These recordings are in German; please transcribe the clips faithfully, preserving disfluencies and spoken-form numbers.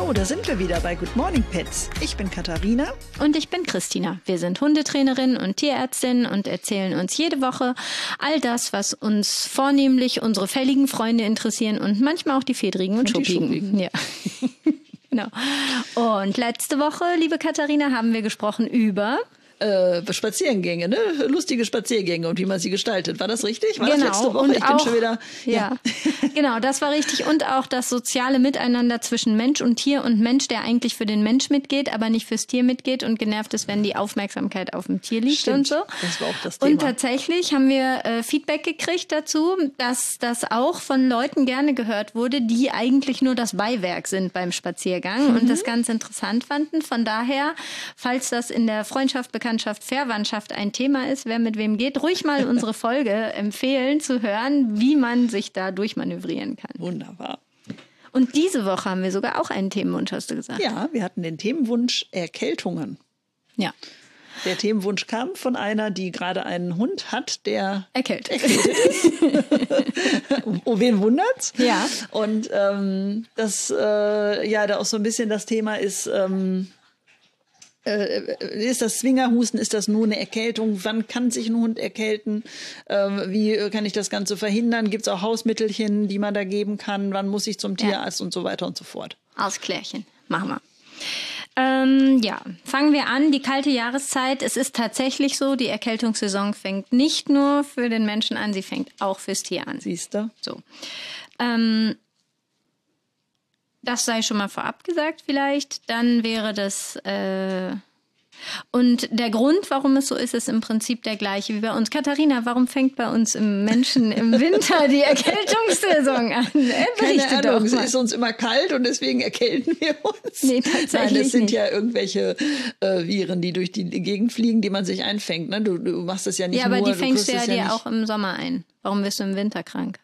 So, da sind wir wieder bei Good Morning Pets. Ich bin Katharina. Und ich bin Christina. Wir sind Hundetrainerin und Tierärztin und erzählen uns jede Woche all das, was uns vornehmlich unsere fälligen Freunde interessieren und manchmal auch die fedrigen und, und schuppigen. Ja. Genau. Und letzte Woche, liebe Katharina, haben wir gesprochen über... Äh, Spaziergänge, ne? Lustige Spaziergänge und wie man sie gestaltet. War das richtig? War genau. das letzte Woche? Und ich auch, bin schon wieder. Ja, ja. Genau, das war richtig. Und auch das soziale Miteinander zwischen Mensch und Tier und Mensch, der eigentlich für den Mensch mitgeht, aber nicht fürs Tier mitgeht und genervt ist, wenn die Aufmerksamkeit auf dem Tier liegt. Stimmt. Und so. Das war auch das Thema. Und tatsächlich haben wir äh, Feedback gekriegt dazu, dass das auch von Leuten gerne gehört wurde, die eigentlich nur das Beiwerk sind beim Spaziergang mhm. und das ganz interessant fanden. Von daher, falls das in der Freundschaft, Bekanntschaft, Verwandtschaft ein Thema ist, wer mit wem geht, ruhig mal unsere Folge empfehlen zu hören, wie man sich da durchmanövrieren kann. Wunderbar. Und diese Woche haben wir sogar auch einen Themenwunsch, hast du gesagt. Ja, wir hatten den Themenwunsch Erkältungen. Ja. Der Themenwunsch kam von einer, die gerade einen Hund hat, der erkältet, erkältet ist. Oh, wen wundert's? Ja. Und ähm, das äh, ja da auch so ein bisschen das Thema ist, ähm, ist das Zwingerhusten, ist das nur eine Erkältung? Wann kann sich ein Hund erkälten? Ähm, wie kann ich das Ganze verhindern? Gibt es auch Hausmittelchen, die man da geben kann? Wann muss ich zum Tierarzt ja. und so weiter und so fort? Ausklärchen, machen wir. Ähm, ja, fangen wir an. Die kalte Jahreszeit, es ist tatsächlich so, die Erkältungssaison fängt nicht nur für den Menschen an, sie fängt auch fürs Tier an. Siehst du? So. Ähm, Das sei schon mal vorab gesagt vielleicht. Dann wäre das... Äh und der Grund, warum es so ist, ist im Prinzip der gleiche wie bei uns. Katharina, warum fängt bei uns im Menschen im Winter die Erkältungssaison an? Äh, Keine Ahnung, es ist uns immer kalt und deswegen erkälten wir uns. Nee, tatsächlich Nein, das sind nicht. ja irgendwelche äh, Viren, die durch die Gegend fliegen, die man sich einfängt. Ne? Du, du machst das ja nicht ja, nur. Ja, aber die fängst du ja dir ja nicht... auch im Sommer ein. Warum wirst du im Winter krank?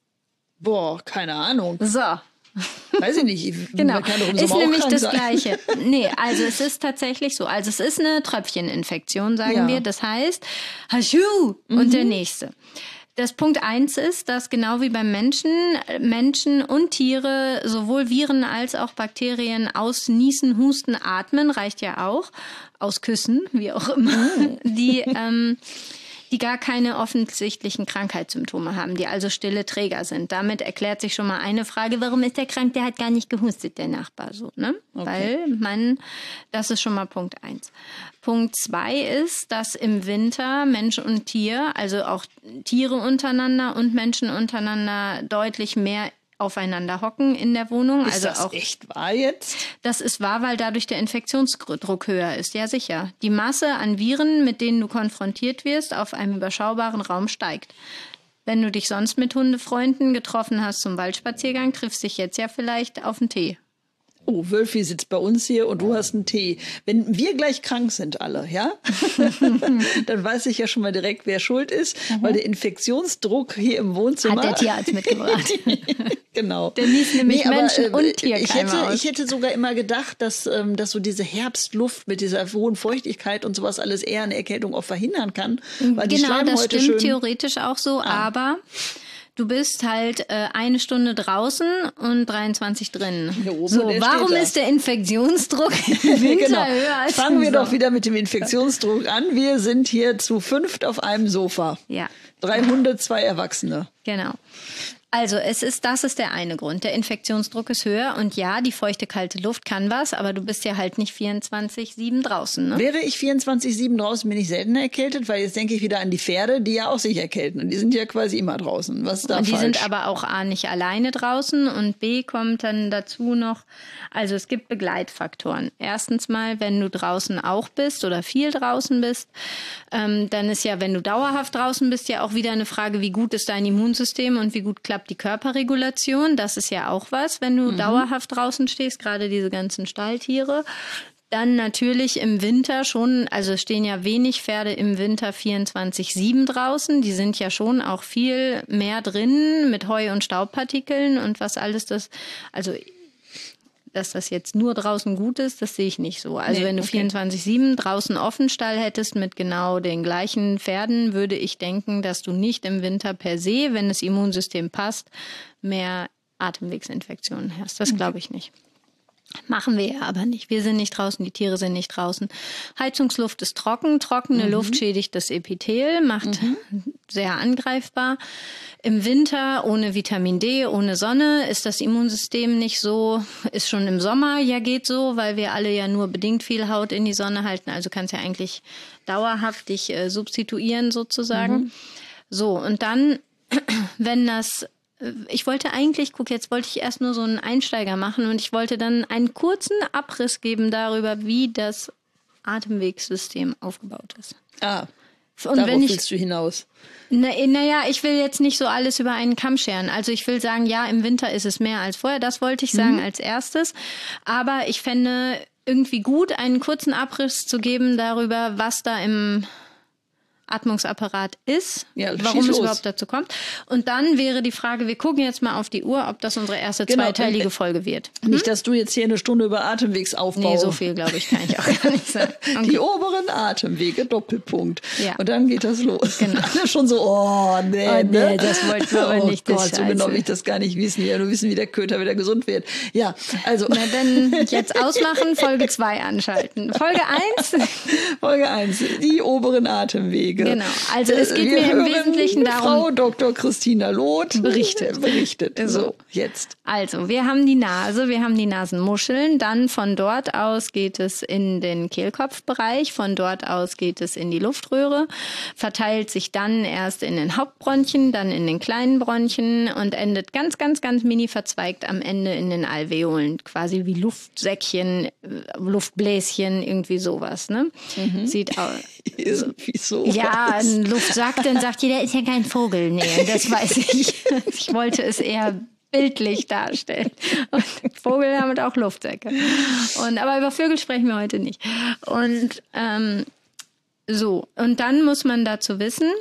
Boah, keine Ahnung. So. Weiß ich nicht. Ich genau. kann doch im ist Sommer nämlich auch das sein. Gleiche. Nee, also es ist tatsächlich so. Also es ist eine Tröpfcheninfektion, sagen ja. wir. Das heißt, Haschu und mhm. der nächste. Das Punkt eins ist, dass genau wie beim Menschen, Menschen und Tiere sowohl Viren als auch Bakterien aus Niesen, Husten, Atmen, reicht ja auch, aus Küssen, wie auch immer, die... Ähm, die gar keine offensichtlichen Krankheitssymptome haben, die also stille Träger sind. Damit erklärt sich schon mal eine Frage, warum ist der krank? Der hat gar nicht gehustet, der Nachbar. So, ne? Okay. Weil man, das ist schon mal Punkt eins. Punkt zwei ist, dass im Winter Mensch und Tier, also auch Tiere untereinander und Menschen untereinander deutlich mehr aufeinander hocken in der Wohnung. Ist also das auch, echt wahr jetzt? Das ist wahr, weil dadurch der Infektionsdruck höher ist. Ja, sicher. Die Masse an Viren, mit denen du konfrontiert wirst, auf einem überschaubaren Raum steigt. Wenn du dich sonst mit Hundefreunden getroffen hast zum Waldspaziergang, triffst dich jetzt ja vielleicht auf einen Tee. Oh, Wölfi sitzt bei uns hier und du hast einen Tee. Wenn wir gleich krank sind alle, ja, dann weiß ich ja schon mal direkt, wer schuld ist, mhm. weil der Infektionsdruck hier im Wohnzimmer... Hat der Tierarzt mitgebracht. Genau. Der liest nämlich nee, Menschen aber, und Tierkeime ich hätte, aus. Ich hätte sogar immer gedacht, dass, ähm, dass so diese Herbstluft mit dieser hohen Feuchtigkeit und sowas alles eher eine Erkältung auch verhindern kann. Weil die genau, das stimmt schön theoretisch auch so, ah. aber... Du bist halt äh, eine Stunde draußen und dreiundzwanzig drin. So, warum ist der Infektionsdruck im Winter genau. höher als Fangen wir so? doch wieder mit dem Infektionsdruck an. Wir sind hier zu fünft auf einem Sofa. Ja. Drei Hunde, zwei Erwachsene. Genau. Also es ist, das ist der eine Grund. Der Infektionsdruck ist höher und ja, die feuchte, kalte Luft kann was, aber du bist ja halt nicht vierundzwanzig sieben draußen. Ne? Wäre ich vierundzwanzig sieben draußen, bin ich seltener erkältet, weil jetzt denke ich wieder an die Pferde, die ja auch sich erkälten. Und die sind ja quasi immer draußen. Was ist da und die falsch? sind aber auch A, nicht alleine draußen und B, kommt dann dazu noch, also es gibt Begleitfaktoren. Erstens mal, wenn du draußen auch bist oder viel draußen bist, ähm, dann ist ja, wenn du dauerhaft draußen bist, ja auch wieder eine Frage, wie gut ist dein Immunsystem und wie gut klappt die Körperregulation. Das ist ja auch was, wenn du mhm. dauerhaft draußen stehst, gerade diese ganzen Stalltiere. Dann natürlich im Winter schon, also stehen ja wenig Pferde im Winter vierundzwanzig sieben draußen. Die sind ja schon auch viel mehr drin mit Heu- und Staubpartikeln und was alles das, also dass das jetzt nur draußen gut ist, das sehe ich nicht so. Also nee, wenn du okay. vierundzwanzig sieben draußen Offenstall hättest mit genau den gleichen Pferden, würde ich denken, dass du nicht im Winter per se, wenn das Immunsystem passt, mehr Atemwegsinfektionen hast. Das glaube ich nicht. Machen wir ja aber nicht. Wir sind nicht draußen, die Tiere sind nicht draußen. Heizungsluft ist trocken. Trockene mhm. Luft schädigt das Epithel, macht mhm. sehr angreifbar. Im Winter ohne Vitamin D, ohne Sonne ist das Immunsystem nicht so, ist schon im Sommer ja geht so, weil wir alle ja nur bedingt viel Haut in die Sonne halten. Also kannst ja eigentlich dauerhaft dich äh, substituieren sozusagen. Mhm. So, und dann, wenn das... Ich wollte eigentlich, guck, jetzt wollte ich erst nur so einen Einsteiger machen und ich wollte dann einen kurzen Abriss geben darüber, wie das Atemwegssystem aufgebaut ist. Ah, und darauf wenn ich, willst du hinaus. Naja, na ich will jetzt nicht so alles über einen Kamm scheren. Also ich will sagen, ja, im Winter ist es mehr als vorher. Das wollte ich sagen mhm. als erstes. Aber ich fände irgendwie gut, einen kurzen Abriss zu geben darüber, was da im Atmungsapparat ist, ja, warum es los. überhaupt dazu kommt. Und dann wäre die Frage, wir gucken jetzt mal auf die Uhr, ob das unsere erste genau. zweiteilige Folge wird. Hm? Nicht, dass du jetzt hier eine Stunde über Atemwegsaufbau... Nee, so viel, glaube ich, kann ich auch gar nicht sagen. Okay. Die oberen Atemwege, Doppelpunkt. Ja. Und dann geht das los. Genau. Alle schon so, oh, nee, oh, nee ne? das wollten wir aber oh nicht. Gott, so genau will ich das gar nicht wissen. Ja, nur wissen, wie der Köter wieder gesund wird. Ja, also... Na, dann jetzt ausmachen, Folge zwei anschalten. Folge eins. Folge eins, die oberen Atemwege. Genau, also es geht Wir mir im Wesentlichen darum... Frau Doktor Christina Loth berichtet. berichtet. So, jetzt. Also, wir haben die Nase, wir haben die Nasenmuscheln. Dann von dort aus geht es in den Kehlkopfbereich. Von dort aus geht es in die Luftröhre. Verteilt sich dann erst in den Hauptbronchien, dann in den kleinen Bronchien und endet ganz, ganz, ganz mini verzweigt am Ende in den Alveolen. Quasi wie Luftsäckchen, Luftbläschen, irgendwie sowas. Ne? Mhm. Sieht aus. Irgendwie sowas. Ja, ein Luft sagt, dann sagt jeder, ist ja kein Vogel. Nee, das weiß ich. Ich wollte es eher bildlich darstellen. Und Vogel haben auch Luftsäcke. Und, aber über Vögel sprechen wir heute nicht. Und ähm, so, und dann muss man dazu wissen,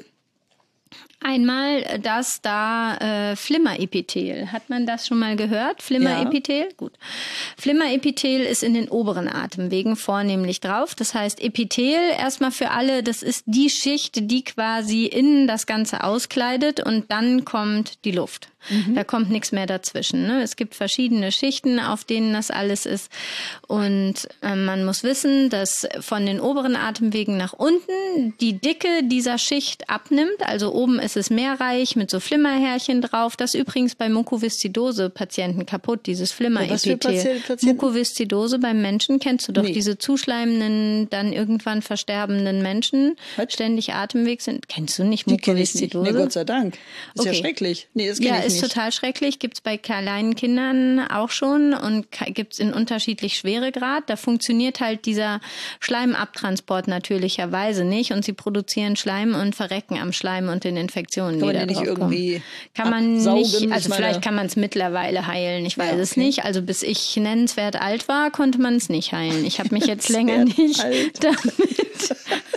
einmal, dass da äh, Flimmerepithel, hat man das schon mal gehört? Flimmerepithel? Ja. Gut. Flimmerepithel ist in den oberen Atemwegen vornehmlich drauf. Das heißt, Epithel erstmal für alle, das ist die Schicht, die quasi innen das Ganze auskleidet und dann kommt die Luft. Mhm. Da kommt nichts mehr dazwischen. Ne? Es gibt verschiedene Schichten, auf denen das alles ist. Und äh, man muss wissen, dass von den oberen Atemwegen nach unten die Dicke dieser Schicht abnimmt. Also oben ist es meerreich mit so Flimmerhärchen drauf. Das ist übrigens bei Mukoviszidose-Patienten kaputt, dieses Flimmerepithel. Mukoviszidose beim Menschen, kennst du doch, nee. Diese zuschleimenden, dann irgendwann versterbenden Menschen, Was? ständig Atemweg sind. Kennst du nicht Mukoviszidose? Nee, Gott sei Dank. Ist okay. ja schrecklich. Nee, das kenn ja, ich ist nicht. total schrecklich. Gibt es bei kleinen Kindern auch schon und gibt es in unterschiedlich Schweregrad. Da funktioniert halt dieser Schleimabtransport natürlicherweise nicht und sie produzieren Schleim und verrecken am Schleim und den Infektionen, kann die da man drauf nicht kommen. Irgendwie kann man absaugen, nicht, also meine... vielleicht kann man es mittlerweile heilen, ich weiß ja, okay. es nicht. Also bis ich nennenswert alt war, konnte man es nicht heilen. Ich habe mich jetzt länger nicht alt. damit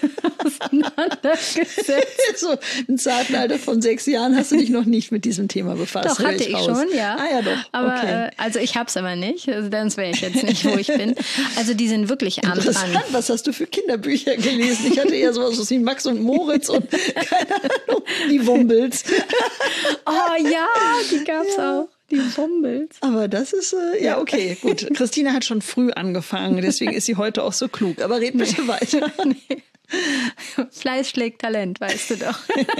auseinandergesetzt. So im zarten Alter von sechs Jahren hast du dich noch nicht mit diesem Thema befasst. Doch, hatte ich, ich schon, ja. Ah ja, doch. Aber okay. äh, also ich hab's aber nicht, also sonst wäre ich jetzt nicht, wo ich bin. Also die sind wirklich arm dran. Was hast du für Kinderbücher gelesen? Ich hatte eher sowas wie Max und Moritz und keine Ahnung, die Wumbels. Oh ja, die gab's ja. auch. Die Wumbels. Aber das ist, äh, ja, okay, gut. Christina hat schon früh angefangen, deswegen ist sie heute auch so klug. Aber red bitte nee. weiter. Nee. Fleiß schlägt Talent, weißt du doch.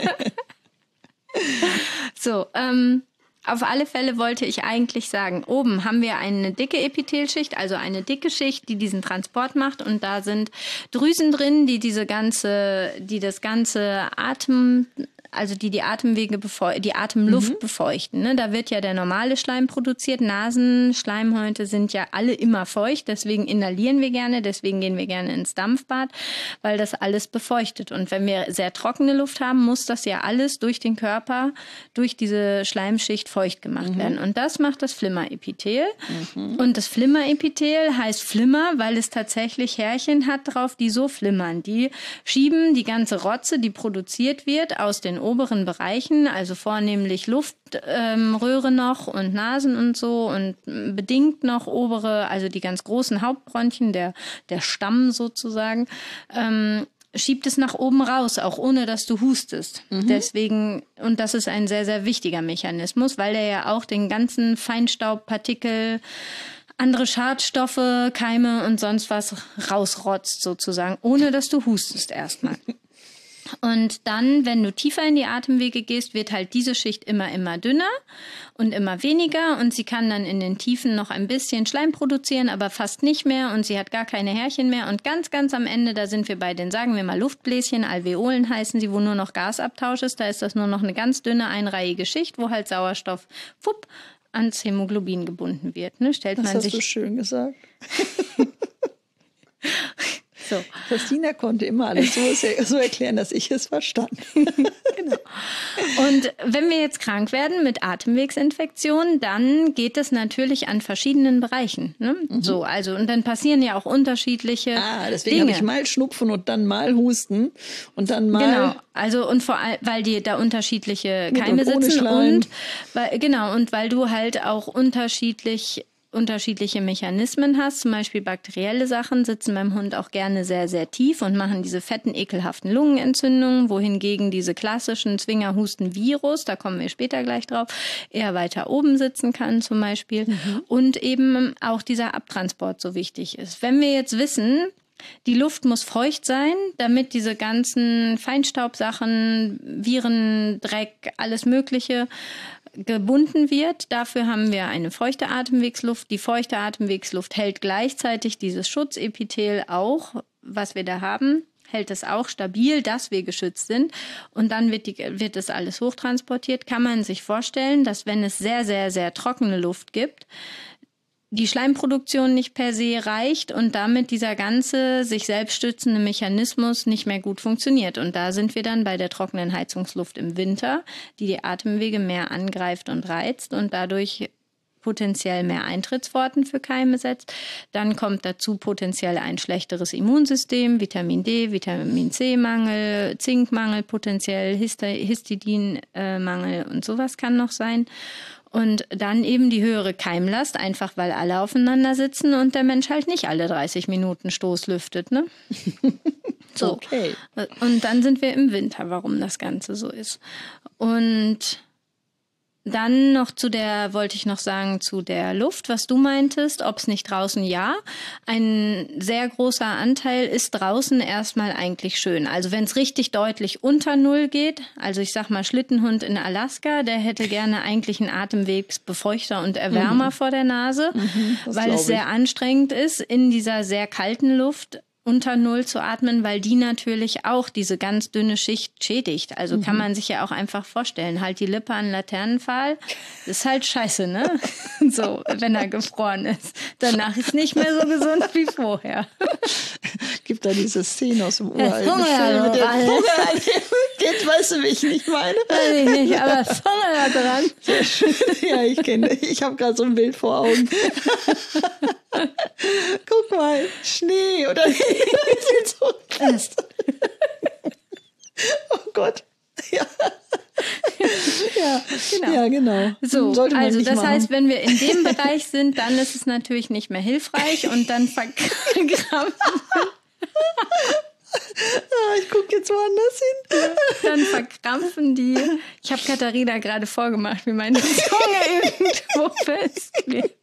So, ähm, auf alle Fälle wollte ich eigentlich sagen, oben haben wir eine dicke Epithelschicht, also eine dicke Schicht, die diesen Transport macht und da sind Drüsen drin, die diese ganze, die das ganze Atem, also die die Atemwege, befeu- die Atemluft mhm. befeuchten. Ne? Da wird ja der normale Schleim produziert. Nasenschleimhäute sind ja alle immer feucht, deswegen inhalieren wir gerne, deswegen gehen wir gerne ins Dampfbad, weil das alles befeuchtet. Und wenn wir sehr trockene Luft haben, muss das ja alles durch den Körper, durch diese Schleimschicht feucht gemacht mhm. werden. Und das macht das Flimmerepithel. Mhm. Und das Flimmerepithel heißt Flimmer, weil es tatsächlich Härchen hat drauf, die so flimmern. Die schieben die ganze Rotze, die produziert wird, aus den oberen Bereichen, also vornehmlich Luftröhre ähm, noch und Nasen und so und bedingt noch obere, also die ganz großen Hauptbronchien, der, der Stamm sozusagen, ähm, schiebt es nach oben raus, auch ohne dass du hustest. Mhm. Deswegen, und das ist ein sehr, sehr wichtiger Mechanismus, weil der ja auch den ganzen Feinstaubpartikel andere Schadstoffe, Keime und sonst was rausrotzt sozusagen, ohne dass du hustest erstmal. Und dann, wenn du tiefer in die Atemwege gehst, wird halt diese Schicht immer, immer dünner und immer weniger. Und sie kann dann in den Tiefen noch ein bisschen Schleim produzieren, aber fast nicht mehr. Und sie hat gar keine Härchen mehr. Und ganz, ganz am Ende, da sind wir bei den, sagen wir mal, Luftbläschen, Alveolen heißen sie, wo nur noch Gasabtausch ist. Da ist das nur noch eine ganz dünne, einreihige Schicht, wo halt Sauerstoff, fupp, ans Hämoglobin gebunden wird. Ne? Stellt das man hast sich du schön gesagt. So. Christina konnte immer alles so, so erklären, dass ich es verstand. Genau. Und wenn wir jetzt krank werden mit Atemwegsinfektionen, dann geht es natürlich an verschiedenen Bereichen. Ne? Mhm. So, also, und dann passieren ja auch unterschiedliche Ah, deswegen Dinge. habe ich mal Schnupfen und dann mal Husten und dann mal... Genau, also und vor allem, weil die da unterschiedliche Mit Keime und ohne sitzen Schleim. und weil, genau, und weil du halt auch unterschiedlich unterschiedliche Mechanismen hast, zum Beispiel bakterielle Sachen sitzen beim Hund auch gerne sehr, sehr tief und machen diese fetten, ekelhaften Lungenentzündungen, wohingegen diese klassischen Zwingerhusten-Virus, da kommen wir später gleich drauf, eher weiter oben sitzen kann zum Beispiel. Mhm. Und eben auch dieser Abtransport so wichtig ist. Wenn wir jetzt wissen, die Luft muss feucht sein, damit diese ganzen Feinstaubsachen, Viren, Dreck, alles Mögliche gebunden wird. Dafür haben wir eine feuchte Atemwegsluft. Die feuchte Atemwegsluft hält gleichzeitig dieses Schutzepithel auch, was wir da haben, hält es auch stabil, dass wir geschützt sind. Und dann wird, die, wird das alles hochtransportiert. Kann man sich vorstellen, dass wenn es sehr, sehr, sehr trockene Luft gibt, die Schleimproduktion nicht per se reicht und damit dieser ganze sich selbst stützende Mechanismus nicht mehr gut funktioniert. Und da sind wir dann bei der trockenen Heizungsluft im Winter, die die Atemwege mehr angreift und reizt und dadurch potenziell mehr Eintrittsworten für Keime setzt. Dann kommt dazu potenziell ein schlechteres Immunsystem, Vitamin D, Vitamin C-Mangel, Zinkmangel, potenziell Histidinmangel und sowas kann noch sein. Und dann eben die höhere Keimlast, einfach weil alle aufeinander sitzen und der Mensch halt nicht alle dreißig Minuten Stoßlüftet, ne? So. Okay. Und dann sind wir im Winter, warum das Ganze so ist. Und dann noch zu der, wollte ich noch sagen, zu der Luft, was du meintest, ob es nicht draußen, ja. Ein sehr großer Anteil ist draußen erstmal eigentlich schön. Also wenn es richtig deutlich unter Null geht, also ich sag mal Schlittenhund in Alaska, der hätte gerne eigentlich einen Atemwegsbefeuchter und Erwärmer mhm. vor der Nase, mhm, weil es sehr anstrengend ist, in dieser sehr kalten Luft unter Null zu atmen, weil die natürlich auch diese ganz dünne Schicht schädigt. Also mhm. kann man sich ja auch einfach vorstellen, halt die Lippe an Laternenpfahl, ist halt scheiße, ne? So, wenn er gefroren ist. Danach ist nicht mehr so gesund wie vorher. Gibt da diese Szene aus dem uralten Film mit der Zunge geht, weißt du, wie ich nicht meine? Weiß ich nicht, aber Zunge da dran. Sehr schön. Ja, ich kenne, ich habe gerade so ein Bild vor Augen. Guck mal, Schnee oder sieht so fest. Oh Gott. Ja. Ja, genau. Ja, genau. So, Sollte man also nicht das machen. Heißt, wenn wir in dem Bereich sind, dann ist es natürlich nicht mehr hilfreich und dann verkrampfen. Ah, ich gucke jetzt woanders hin. Dann verkrampfen die. Ich habe Katharina gerade vorgemacht, wie meine Zunge irgendwo festklebt.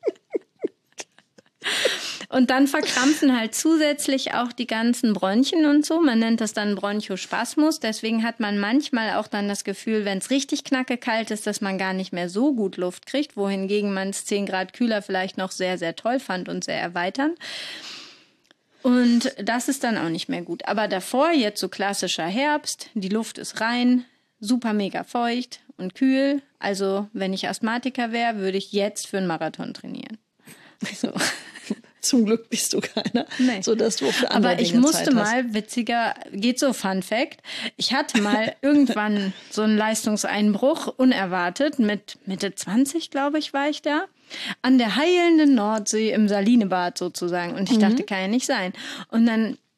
Und dann verkrampfen halt zusätzlich auch die ganzen Bronchien und so. Man nennt das dann Bronchospasmus. Deswegen hat man manchmal auch dann das Gefühl, wenn es richtig knackekalt ist, dass man gar nicht mehr so gut Luft kriegt, wohingegen man es zehn Grad kühler vielleicht noch sehr, sehr toll fand und sehr erweiternd. Und das ist dann auch nicht mehr gut. Aber davor jetzt so klassischer Herbst, die Luft ist rein, super mega feucht und kühl. Also wenn ich Asthmatiker wäre, würde ich jetzt für einen Marathon trainieren. So. Zum Glück bist du keiner, nee. sodass du auch für andere Aber ich Dinge musste Zeit mal, hast. witziger, geht so Fun Fact, ich hatte mal irgendwann so einen Leistungseinbruch, unerwartet, mit Mitte zwanzig, glaube ich, war ich da, an der heilenden Nordsee im Salinebad sozusagen. Und ich mhm. dachte, kann ja nicht sein. Und dann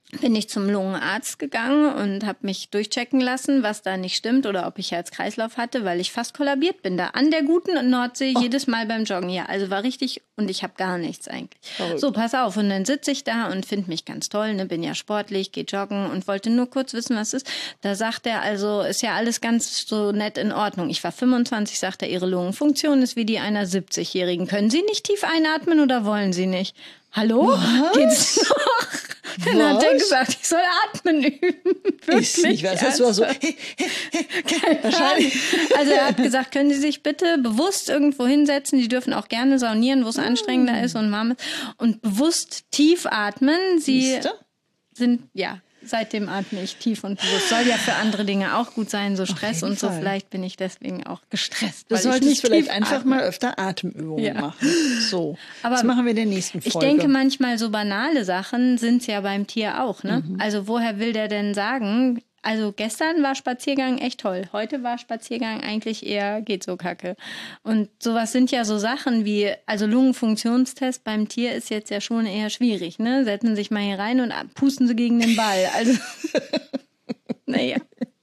bin ich zum Lungenarzt gegangen und habe mich durchchecken lassen, was da nicht stimmt oder ob ich Herz-Kreislauf hatte, weil ich fast kollabiert bin da an der guten Nordsee oh. jedes Mal beim Joggen. Ja, also war richtig und ich habe gar nichts eigentlich. Verrückt. So, pass auf. Und dann sitze ich da und finde mich ganz toll, ne, bin ja sportlich, gehe joggen und wollte nur kurz wissen, was ist. Da sagt er also, ist ja alles ganz so nett in Ordnung. Ich war fünfundzwanzig, sagt er, Ihre Lungenfunktion ist wie die einer siebzigjährigen. Können Sie nicht tief einatmen oder wollen Sie nicht? Hallo? Was? Geht's noch? Dann hat er gesagt, ich soll atmen üben. Wirklich. Ich weiß, das war so. Wahrscheinlich. Also er hat gesagt, können Sie sich bitte bewusst irgendwo hinsetzen. Sie dürfen auch gerne saunieren, wo es anstrengender ist und warm ist. Und bewusst tief atmen. Sie Siehste? sind, ja, seitdem atme ich tief und bewusst. Soll ja für andere Dinge auch gut sein, so Stress und so. Fall. Vielleicht bin ich deswegen auch gestresst. Du solltest vielleicht einfach atme. mal öfter Atemübungen ja. machen. So, aber was machen wir in der nächsten Folge? Ich denke manchmal, so banale Sachen sind es ja beim Tier auch. Ne? Mhm. Also woher will der denn sagen... Also gestern war Spaziergang echt toll. Heute war Spaziergang eigentlich eher geht so kacke. Und sowas sind ja so Sachen wie, also Lungenfunktionstest beim Tier ist jetzt ja schon eher schwierig. Ne? Setzen Sie sich mal hier rein und pusten Sie gegen den Ball. Also, naja.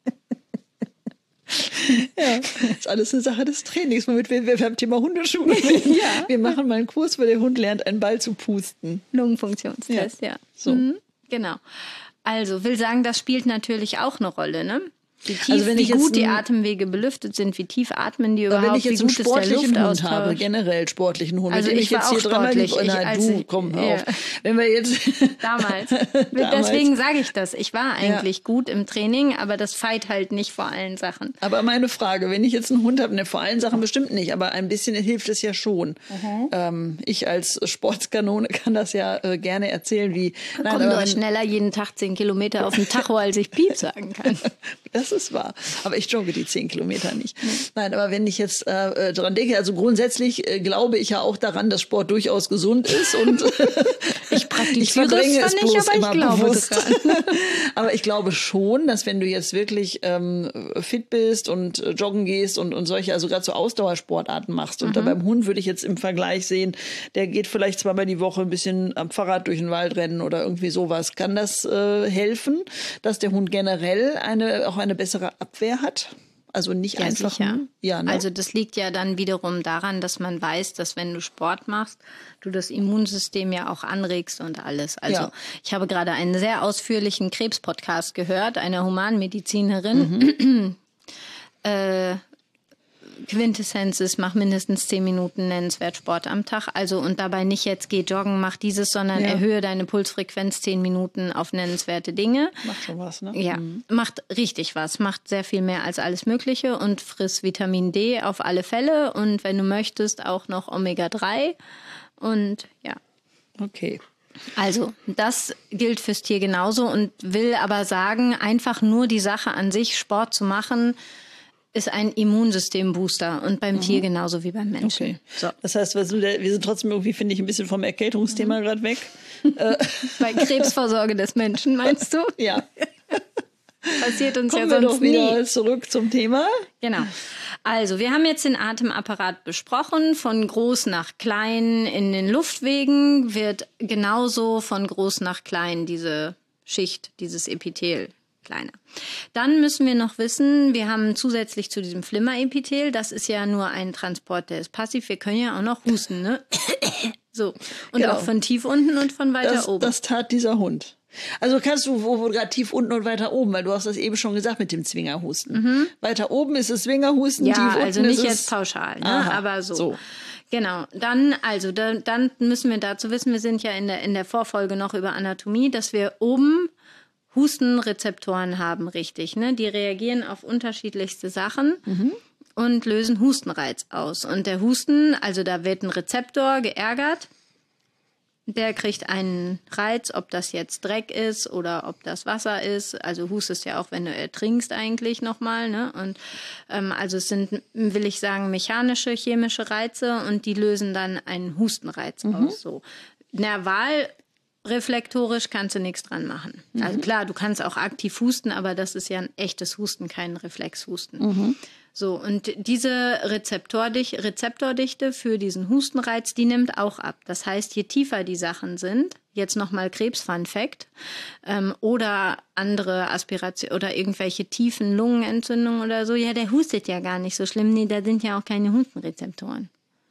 Ja, ist alles eine Sache des Trainings. Womit wir, wir beim Thema Hundeschule ja. Wir machen mal einen Kurs, wo der Hund lernt, einen Ball zu pusten. Lungenfunktionstest, ja. ja. So. Mhm, genau. Also, will sagen, das spielt natürlich auch eine Rolle, ne? Wie tief, also wenn wie ich gut die ein, Atemwege belüftet sind, wie tief atmen die überhaupt, wenn ich jetzt wie gut einen sportlichen ist der Hund habe, generell sportlichen Hund, also mit dem ich ich jetzt war hier auch dreimal sportlich. die, na, ich, du, ich, komm, hör ja. auf. Wenn wir jetzt damals. damals. Deswegen sage ich das. Ich war eigentlich ja. gut im Training, aber das feit halt nicht vor allen Sachen. Aber meine Frage, wenn ich jetzt einen Hund habe, ne, vor allen Sachen bestimmt nicht, aber ein bisschen hilft es ja schon. Mhm. Ähm, ich als Sportskanone kann das ja äh, gerne erzählen, wie... Nein, Komm aber, doch schneller jeden Tag zehn Kilometer auf den Tacho, als ich Piep sagen kann. Das ist wahr. Aber ich jogge die zehn Kilometer nicht. Mhm. Nein, aber wenn ich jetzt äh, dran denke, also grundsätzlich äh, glaube ich ja auch daran, dass Sport durchaus gesund ist und ich praktiziere ich verdränge es es bloß nicht, aber immer ich glaube bewusst. dran. Aber ich glaube schon, dass wenn du jetzt wirklich ähm, fit bist und äh, joggen gehst und, und solche, also gerade so Ausdauersportarten machst und mhm. da beim Hund würde ich jetzt im Vergleich sehen, der geht vielleicht zweimal die Woche ein bisschen am Fahrrad durch den Wald rennen oder irgendwie sowas. Kann das äh, helfen, dass der Hund generell eine auch eine bessere Abwehr hat? Also nicht ja, einfach. Sicher. Ja, ne? Also das liegt ja dann wiederum daran, dass man weiß, dass wenn du Sport machst, du das Immunsystem ja auch anregst und alles. Also ja. ich habe gerade einen sehr ausführlichen Krebspodcast gehört, einer Humanmedizinerin. Mhm. äh, Quintessenz ist, mach mindestens zehn Minuten nennenswert Sport am Tag. Also und dabei nicht jetzt geh joggen, mach dieses, sondern ja. erhöhe deine Pulsfrequenz zehn Minuten auf nennenswerte Dinge. Macht schon was, ne? Ja, mhm. macht richtig was. Macht sehr viel mehr als alles Mögliche und friss Vitamin D auf alle Fälle und wenn du möchtest auch noch Omega drei und ja. Okay. Also, das gilt fürs Tier genauso und will aber sagen, einfach nur die Sache an sich, Sport zu machen, ist ein Immunsystembooster und beim mhm. Tier genauso wie beim Menschen. Okay. So. Das heißt, wir sind, wir sind trotzdem irgendwie, finde ich, ein bisschen vom Erkältungsthema mhm. gerade weg. Bei Krebsvorsorge des Menschen, meinst du? Ja. Passiert uns Kommen ja wir sonst doch wieder nie. Zurück zum Thema. Genau. Also, wir haben jetzt den Atemapparat besprochen. Von groß nach klein in den Luftwegen wird genauso von groß nach klein diese Schicht, dieses Epithel kleiner. Dann müssen wir noch wissen, wir haben zusätzlich zu diesem Flimmerepithel, das ist ja nur ein Transport, der ist passiv, wir können ja auch noch husten, ne? So. Und genau. auch von tief unten und von weiter das, oben. Das tat dieser Hund. Also kannst du, wo, wo gerade tief unten und weiter oben, weil du hast das eben schon gesagt mit dem Zwingerhusten. Mhm. Weiter oben ist es Zwingerhusten, ja, tief unten also nicht ist jetzt es pauschal, ne? Aha, aber so. so. Genau, dann, also da, dann müssen wir dazu wissen, wir sind ja in der, in der Vorfolge noch über Anatomie, dass wir oben Hustenrezeptoren haben, richtig, ne? Die reagieren auf unterschiedlichste Sachen mhm. und lösen Hustenreiz aus. Und der Husten, also da wird ein Rezeptor geärgert, der kriegt einen Reiz, ob das jetzt Dreck ist oder ob das Wasser ist. Also hustest ja auch, wenn du ertrinkst eigentlich nochmal, ne? Und ähm, also es sind, will ich sagen, mechanische, chemische Reize und die lösen dann einen Hustenreiz mhm. aus. So. Nerval reflektorisch kannst du nichts dran machen. Mhm. Also klar, du kannst auch aktiv husten, aber das ist ja ein echtes Husten, kein Reflexhusten. Mhm. So, und diese Rezeptordich- Rezeptordichte für diesen Hustenreiz, die nimmt auch ab. Das heißt, je tiefer die Sachen sind, jetzt nochmal Krebs-Fun-Fact, ähm, oder andere Aspiration oder irgendwelche tiefen Lungenentzündungen oder so, ja, der hustet ja gar nicht so schlimm. Nee, da sind ja auch keine Hustenrezeptoren.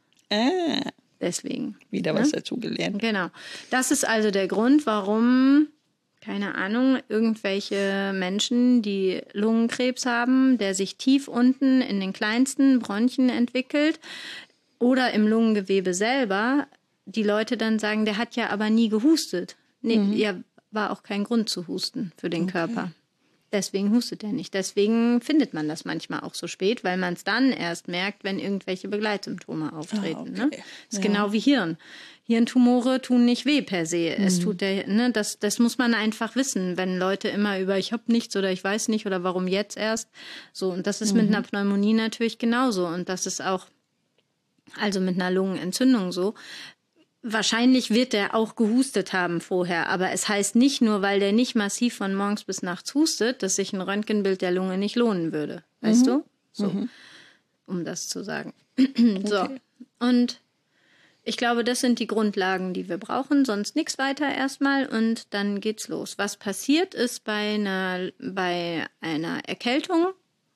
Ah, deswegen. wieder ne? was dazugelernt. Genau. Das ist also der Grund, warum, keine Ahnung, irgendwelche Menschen, die Lungenkrebs haben, der sich tief unten in den kleinsten Bronchien entwickelt oder im Lungengewebe selber, die Leute dann sagen, der hat ja aber nie gehustet. Nee, mhm. ja, war auch kein Grund zu husten für den okay. Körper. Deswegen hustet er nicht. Deswegen findet man das manchmal auch so spät, weil man es dann erst merkt, wenn irgendwelche Begleitsymptome auftreten. Ah, okay. ne? Das ist ja. genau wie Hirn. Hirntumore tun nicht weh per se. Mhm. Es tut der, ne, das, das muss man einfach wissen, wenn Leute immer über ich habe nichts oder ich weiß nicht oder warum jetzt erst. So, und das ist mhm. mit einer Pneumonie natürlich genauso. Und das ist auch, also mit einer Lungenentzündung so. Wahrscheinlich wird der auch gehustet haben vorher, aber es heißt nicht nur, weil der nicht massiv von morgens bis nachts hustet, dass sich ein Röntgenbild der Lunge nicht lohnen würde. Weißt mhm. du? So, mhm. um das zu sagen. so, okay. Und ich glaube, das sind die Grundlagen, die wir brauchen, sonst nichts weiter erstmal und dann geht's los. Was passiert ist bei einer, bei einer Erkältung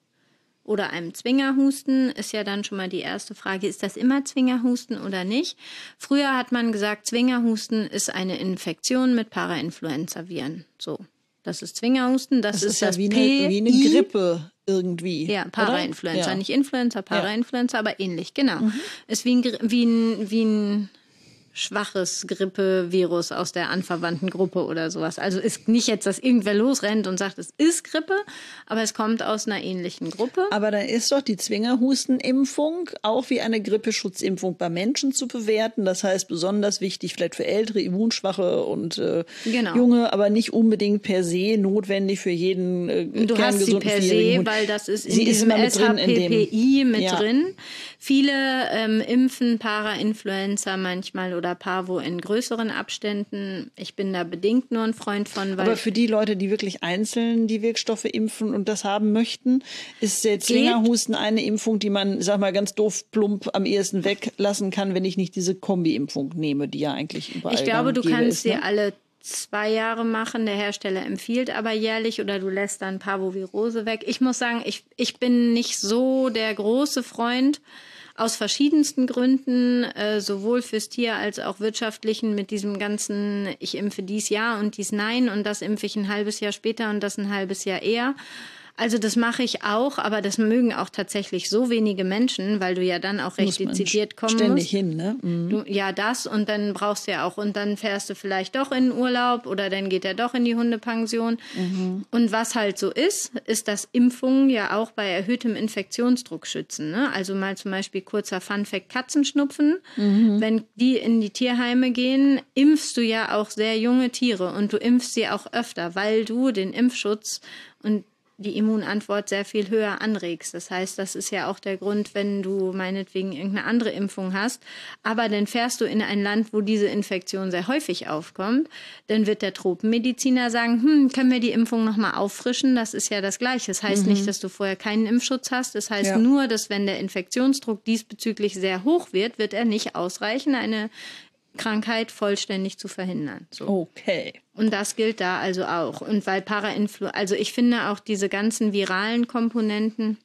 oder einem Zwingerhusten, ist ja dann schon mal die erste Frage, ist das immer Zwingerhusten oder nicht? Früher hat man gesagt, Zwingerhusten ist eine Infektion mit Parainfluenza-Viren. So, das ist Zwingerhusten, das, das ist, ist ja das wie, P eine, wie eine Grippe irgendwie. Ja, Parainfluenza, ja. nicht Influenza, Parainfluenza, ja. aber ähnlich, genau. Mhm. Ist wie ein, wie ein, wie ein schwaches Grippevirus aus der anverwandten Gruppe oder sowas. Also ist nicht jetzt, dass irgendwer losrennt und sagt, es ist Grippe, aber es kommt aus einer ähnlichen Gruppe. Aber dann ist doch die Zwingerhustenimpfung auch wie eine Grippeschutzimpfung bei Menschen zu bewerten. Das heißt, besonders wichtig vielleicht für ältere, immunschwache und äh, genau. junge, aber nicht unbedingt per se notwendig für jeden äh, Du hast sie per se, weil das ist in sie diesem ist S H P P I mit ja. drin. Viele ähm, impfen Parainfluenza manchmal oder Parvo in größeren Abständen. Ich bin da bedingt nur ein Freund von. Weil aber für die Leute, die wirklich einzeln die Wirkstoffe impfen und das haben möchten, ist der Zwingerhusten eine Impfung, die man, sag mal, ganz doof plump am ehesten weglassen kann, wenn ich nicht diese Kombi-Impfung nehme, die ja eigentlich überall Ich glaube, du kannst ist, ne? sie alle zwei Jahre machen. Der Hersteller empfiehlt aber jährlich oder du lässt dann Parvovirose weg. Ich muss sagen, ich, ich bin nicht so der große Freund aus verschiedensten Gründen, äh, sowohl fürs Tier als auch wirtschaftlichen, mit diesem ganzen, ich impfe dies Jahr und dies Nein und das impfe ich ein halbes Jahr später und das ein halbes Jahr eher. Also das mache ich auch, aber das mögen auch tatsächlich so wenige Menschen, weil du ja dann auch recht dezidiert kommen musst. Ständig hin, ne? Mhm. Du, ja, das und dann brauchst du ja auch, und dann fährst du vielleicht doch in den Urlaub oder dann geht er doch in die Hundepension. Mhm. Und was halt so ist, ist, dass Impfungen ja auch bei erhöhtem Infektionsdruck schützen. Ne? Also mal zum Beispiel kurzer Funfact, Katzenschnupfen. Mhm. Wenn die in die Tierheime gehen, impfst du ja auch sehr junge Tiere und du impfst sie auch öfter, weil du den Impfschutz und die Immunantwort sehr viel höher anregst. Das heißt, das ist ja auch der Grund, wenn du meinetwegen irgendeine andere Impfung hast, aber dann fährst du in ein Land, wo diese Infektion sehr häufig aufkommt, dann wird der Tropenmediziner sagen, hm, können wir die Impfung nochmal auffrischen? Das ist ja das Gleiche. Das heißt mhm. nicht, dass du vorher keinen Impfschutz hast. Das heißt ja. nur, dass wenn der Infektionsdruck diesbezüglich sehr hoch wird, wird er nicht ausreichen, eine Krankheit vollständig zu verhindern. So. Okay. Und das gilt da also auch. Und weil Parainfluenza, also ich finde auch diese ganzen viralen Komponenten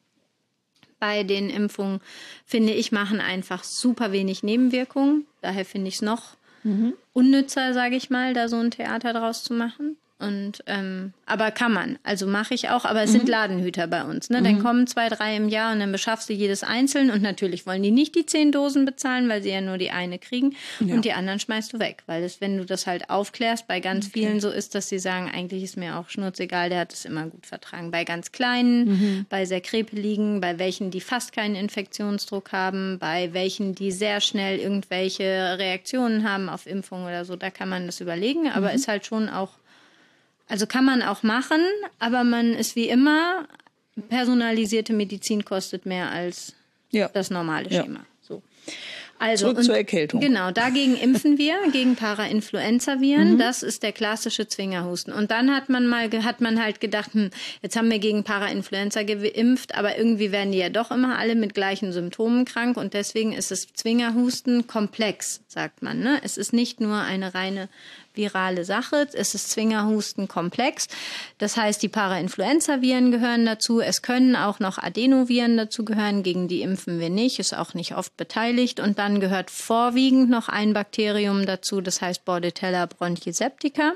bei den Impfungen, finde ich, machen einfach super wenig Nebenwirkungen. Daher finde ich es noch mhm. unnützer, sage ich mal, da so ein Theater draus zu machen. Und ähm, aber kann man, also mache ich auch, aber es mhm. sind Ladenhüter bei uns. Ne? Mhm. Dann kommen zwei, drei im Jahr und dann beschaffst du jedes einzeln und natürlich wollen die nicht die zehn Dosen bezahlen, weil sie ja nur die eine kriegen ja. und die anderen schmeißt du weg, weil das, wenn du das halt aufklärst, bei ganz okay. vielen so ist, dass sie sagen, eigentlich ist mir auch schnurzegal, der hat es immer gut vertragen. Bei ganz kleinen, mhm. bei sehr krepeligen, bei welchen, die fast keinen Infektionsdruck haben, bei welchen, die sehr schnell irgendwelche Reaktionen haben auf Impfungen oder so, da kann man das überlegen, aber mhm. ist halt schon auch. Also kann man auch machen, aber man ist wie immer, personalisierte Medizin kostet mehr als ja. das normale Schema. Ja. So. Also, Zurück und, zur Erkältung. Genau, dagegen impfen wir, gegen Parainfluenza-Viren. Mhm. Das ist der klassische Zwingerhusten. Und dann hat man mal hat man halt gedacht, hm, jetzt haben wir gegen Parainfluenza geimpft, aber irgendwie werden die ja doch immer alle mit gleichen Symptomen krank. Und deswegen ist das Zwingerhusten komplex, sagt man. Ne? Es ist nicht nur eine reine virale Sache. Es ist Zwingerhustenkomplex. Das heißt, die Parainfluenza-Viren gehören dazu. Es können auch noch Adenoviren dazu gehören. Gegen die impfen wir nicht. Ist auch nicht oft beteiligt. Und dann gehört vorwiegend noch ein Bakterium dazu. Das heißt Bordetella bronchiseptica.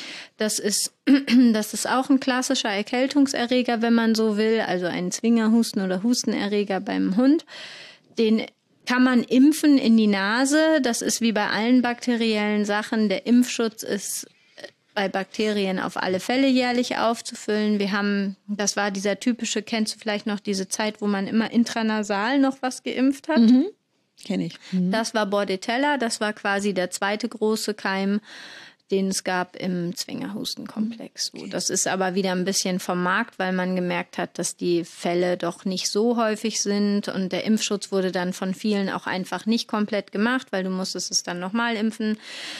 Das ist, das ist auch ein klassischer Erkältungserreger, wenn man so will. Also ein Zwingerhusten oder Hustenerreger beim Hund. Den kann man impfen in die Nase. Das ist wie bei allen bakteriellen Sachen. Der Impfschutz ist bei Bakterien auf alle Fälle jährlich aufzufüllen. Wir haben, das war dieser typische, kennst du vielleicht noch diese Zeit, wo man immer intranasal noch was geimpft hat? Mhm. Kenn ich. Mhm. Das war Bordetella. Das war quasi der zweite große Keim, den es gab im Zwingerhustenkomplex. Okay. Das ist aber wieder ein bisschen vom Markt, weil man gemerkt hat, dass die Fälle doch nicht so häufig sind und der Impfschutz wurde dann von vielen auch einfach nicht komplett gemacht, weil du musstest es dann nochmal impfen.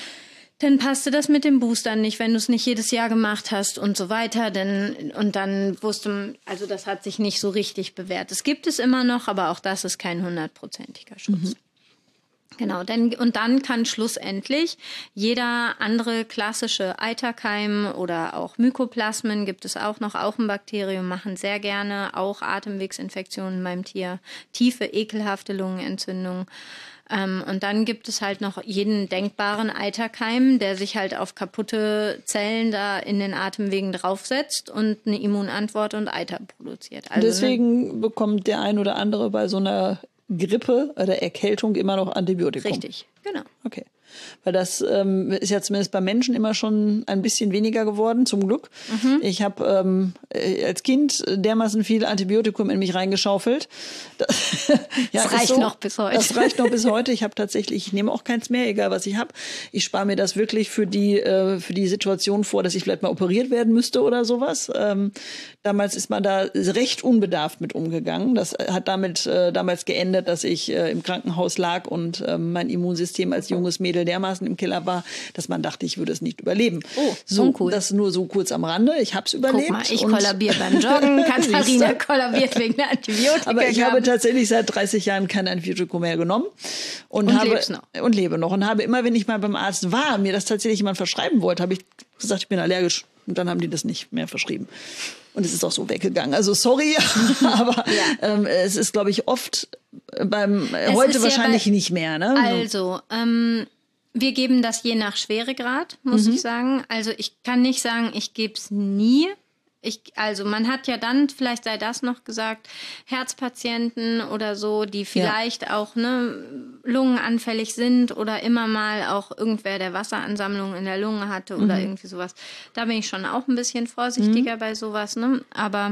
Dann passte das mit den Boostern nicht, wenn du es nicht jedes Jahr gemacht hast und so weiter. Denn, und dann wusste man, also das hat sich nicht so richtig bewährt. Es gibt es immer noch, aber auch das ist kein hundertprozentiger Schutz. Mhm. Genau, denn, und dann kann schlussendlich jeder andere klassische Eiterkeim oder auch Mykoplasmen gibt es auch noch, auch ein Bakterium, machen sehr gerne auch Atemwegsinfektionen beim Tier, tiefe, ekelhafte Lungenentzündung. Ähm, und dann gibt es halt noch jeden denkbaren Eiterkeim, der sich halt auf kaputte Zellen da in den Atemwegen draufsetzt und eine Immunantwort und Eiter produziert. Also deswegen bekommt der ein oder andere bei so einer Grippe oder Erkältung immer noch Antibiotikum. Richtig, genau. Okay. Weil das ähm, ist ja zumindest bei Menschen immer schon ein bisschen weniger geworden, zum Glück. Mhm. Ich habe ähm, als Kind dermaßen viel Antibiotikum in mich reingeschaufelt. Das, ja, das reicht so. noch bis heute. Das reicht noch bis heute. Ich habe tatsächlich, ich nehme auch keins mehr, egal was ich habe. Ich spare mir das wirklich für die äh, für die Situation vor, dass ich vielleicht mal operiert werden müsste oder sowas. Ähm, damals ist man da recht unbedarft mit umgegangen. Das hat damit äh, damals geendet, dass ich äh, im Krankenhaus lag und äh, mein Immunsystem als junges Mädel dermaßen im Keller war, dass man dachte, ich würde es nicht überleben. Oh, so uncool. Das nur so kurz am Rande. Ich habe es überlebt. Guck mal, ich kollabiere beim Joggen, Katharina kollabiert wegen der Antibiotika. Aber ich habe tatsächlich seit dreißig Jahren kein Antibiotikum mehr genommen und, und habe lebst noch. und lebe noch und habe immer, wenn ich mal beim Arzt war, mir das tatsächlich jemand verschreiben wollte, habe ich gesagt, ich bin allergisch und dann haben die das nicht mehr verschrieben. Und es ist auch so weggegangen. Also sorry, aber ja. ähm, es ist, glaube ich, oft beim äh, heute wahrscheinlich ja bei, nicht mehr. Ne? Also, ähm, wir geben das je nach Schweregrad, muss mhm. ich sagen. Also ich kann nicht sagen, ich gebe es nie. Ich, also man hat ja dann, vielleicht sei das noch gesagt, Herzpatienten oder so, die vielleicht ja. auch ne, lungenanfällig sind oder immer mal auch irgendwer, der Wasseransammlung in der Lunge hatte oder mhm. irgendwie sowas. Da bin ich schon auch ein bisschen vorsichtiger mhm. bei sowas. Ne? Aber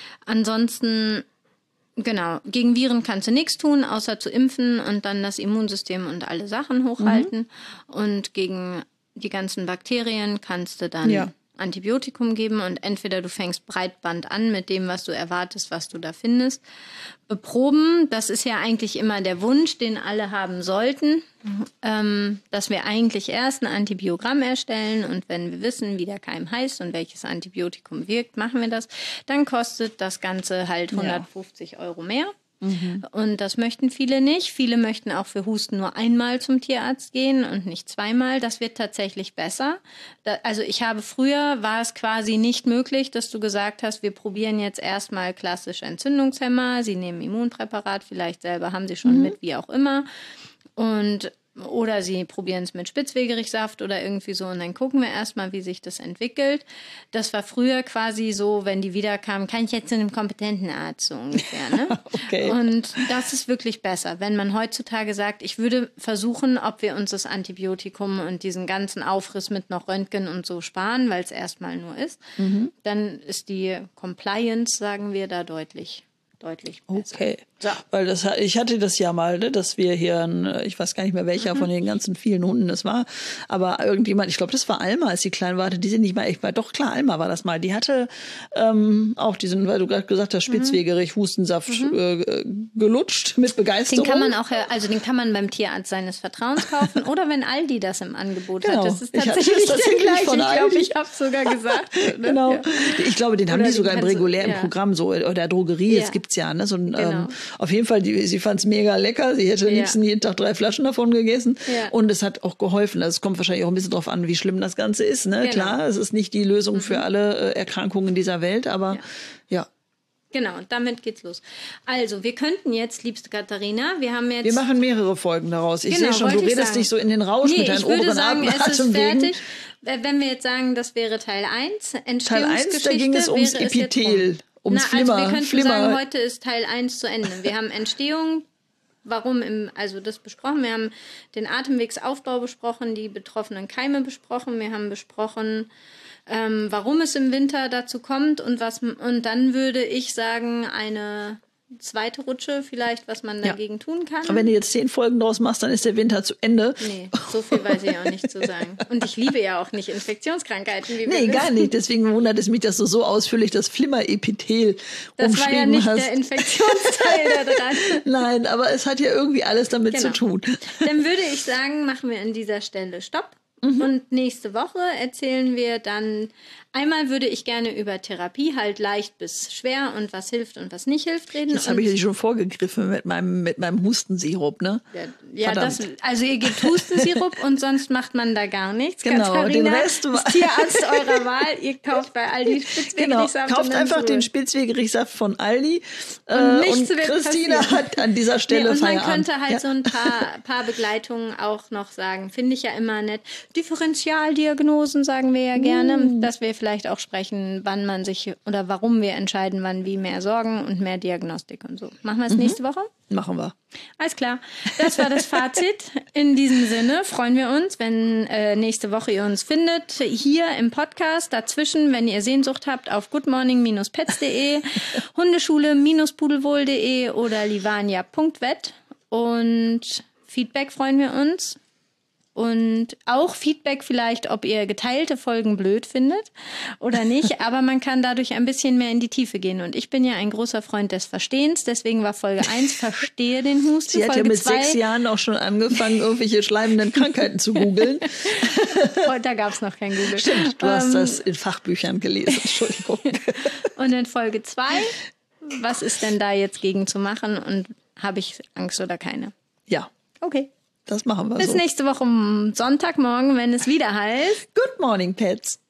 ansonsten, genau, gegen Viren kannst du nichts tun, außer zu impfen und dann das Immunsystem und alle Sachen hochhalten. Mhm. Und gegen die ganzen Bakterien kannst du dann ja. Antibiotikum geben und entweder du fängst Breitband an mit dem, was du erwartest, was du da findest. Beproben, das ist ja eigentlich immer der Wunsch, den alle haben sollten, mhm. ähm, dass wir eigentlich erst ein Antibiogramm erstellen und wenn wir wissen, wie der Keim heißt und welches Antibiotikum wirkt, machen wir das. Dann kostet das Ganze halt hundertfünfzig ja. Euro mehr. Mhm. Und das möchten viele nicht. Viele möchten auch für Husten nur einmal zum Tierarzt gehen und nicht zweimal. Das wird tatsächlich besser. Da, also ich habe früher, war es quasi nicht möglich, dass du gesagt hast, wir probieren jetzt erstmal klassisch Entzündungshemmer. Sie nehmen Immunpräparat, vielleicht selber haben sie schon mhm. mit, wie auch immer. Und oder sie probieren es mit Spitzwegerich-Saft oder irgendwie so und dann gucken wir erstmal, wie sich das entwickelt. Das war früher quasi so, wenn die wiederkamen, kann ich jetzt zu einem kompetenten Arzt so ungefähr. Ne? Okay. Und das ist wirklich besser, wenn man heutzutage sagt, ich würde versuchen, ob wir uns das Antibiotikum und diesen ganzen Aufriss mit noch Röntgen und so sparen, weil es erstmal nur ist, mhm. dann ist die Compliance, sagen wir, da deutlich deutlich besser. Okay. So. Weil das, ich hatte das ja mal, ne, dass wir hier, ein, ich weiß gar nicht mehr welcher mhm. von den ganzen vielen Hunden das war, aber irgendjemand, ich glaube, das war Alma, als die klein war, die sind nicht mal, ich war doch klar, Alma war das mal, die hatte ähm, auch diesen, weil du gerade gesagt hast, Spitzwegerich, Hustensaft mhm. äh, gelutscht mit Begeisterung. Den kann man auch, also den kann man beim Tierarzt seines Vertrauens kaufen oder wenn Aldi das im Angebot genau. hat. Das ist tatsächlich das der gleiche. Von ich glaube, ich habe es sogar gesagt. Ne? Genau. Ja. Ich glaube, den oder haben die sogar im regulären ja. Programm so, oder Drogerie, ja. jetzt gibt's ja, ne, so ein, genau. ähm, auf jeden Fall, die, sie fand es mega lecker. Sie hätte am Ja. liebsten jeden Tag drei Flaschen davon gegessen. Ja. Und es hat auch geholfen. Also es kommt wahrscheinlich auch ein bisschen drauf an, wie schlimm das Ganze ist. Ne? Genau. Klar, es ist nicht die Lösung für alle äh, Erkrankungen dieser Welt, aber ja. ja. Genau, damit geht's los. Also, wir könnten jetzt, liebste Katharina, wir haben jetzt... Wir machen mehrere Folgen daraus. Ich Genau, sehe schon, du wollte ich redest sagen. dich so in den Rausch Nee, mit deinen ich würde oberen sagen, Atem- es ist Atemwegen. fertig. Äh, Wenn wir jetzt sagen, das wäre Teil eins, Teil Entstehungsgeschichte, eins, da ging es ums wäre es jetzt rum. Epithel, ums Na, Flimmer. Also wir könnten Flimmer. sagen, heute ist Teil eins zu Ende. Wir haben Entstehung, warum, im, also das besprochen. Wir haben den Atemwegsaufbau besprochen, die betroffenen Keime besprochen. Wir haben besprochen, ähm, warum es im Winter dazu kommt und was. Und dann würde ich sagen, eine zweite Rutsche vielleicht, was man Ja. dagegen tun kann. Aber wenn du jetzt zehn Folgen draus machst, dann ist der Winter zu Ende. Nee, so viel weiß ich auch nicht zu sagen. Und ich liebe ja auch nicht Infektionskrankheiten. Wie wir Nee, gar wissen. nicht. Deswegen wundert es mich, dass du so ausführlich das Flimmerepithel Das war ja umschrieben nicht hast. der Infektionsteil da dran. Nein, aber es hat ja irgendwie alles damit Genau. zu tun. Dann würde ich sagen, machen wir an dieser Stelle Stopp. Mhm. Und nächste Woche erzählen wir dann, einmal würde ich gerne über Therapie, halt leicht bis schwer und was hilft und was nicht hilft reden. Jetzt und habe ich dich schon vorgegriffen mit meinem, mit meinem Hustensirup, ne? Ja, ja das, Verdammt. also ihr gebt Hustensirup und sonst macht man da gar nichts. Genau, Katharina den Rest- ist Tierarzt eurer Wahl. Ihr kauft bei Aldi Genau, Spitzwegerichtssaft. kauft und dann einfach so. den Spitzwegerichtssaft von Aldi. Und äh, nichts und wird Christina passieren. hat an dieser Stelle Nee, und man Feierabend. könnte halt Ja. so ein paar, paar Begleitungen auch noch sagen. Finde ich ja immer nett. Differentialdiagnosen sagen wir ja gerne, Mm. dass wir vielleicht auch sprechen, wann man sich oder warum wir entscheiden, wann wie mehr Sorgen und mehr Diagnostik und so. Machen wir es Mhm. nächste Woche? Machen wir. Alles klar. Das war das Fazit. In diesem Sinne freuen wir uns, wenn äh, nächste Woche ihr uns findet, hier im Podcast. Dazwischen, wenn ihr Sehnsucht habt, auf goodmorning Bindestrich pets Punkt de, Hundeschule Bindestrich pudelwohl Punkt de oder livania Punkt vet. Und Feedback freuen wir uns. Und auch Feedback vielleicht, ob ihr geteilte Folgen blöd findet oder nicht. Aber man kann dadurch ein bisschen mehr in die Tiefe gehen. Und ich bin ja ein großer Freund des Verstehens. Deswegen war Folge eins, verstehe den Husten. Sie hat Folge ja mit zwei, sechs Jahren auch schon angefangen, irgendwelche schleimenden Krankheiten zu googeln. Oh, da gab es noch kein Google. Stimmt, du hast Ähm, das in Fachbüchern gelesen. Entschuldigung. Und in Folge zwei, was ist denn da jetzt gegen zu machen und habe ich Angst oder keine? Ja, Okay. das machen wir Bis so. nächste Woche am Sonntagmorgen, wenn es wieder heißt. Good morning, Pets.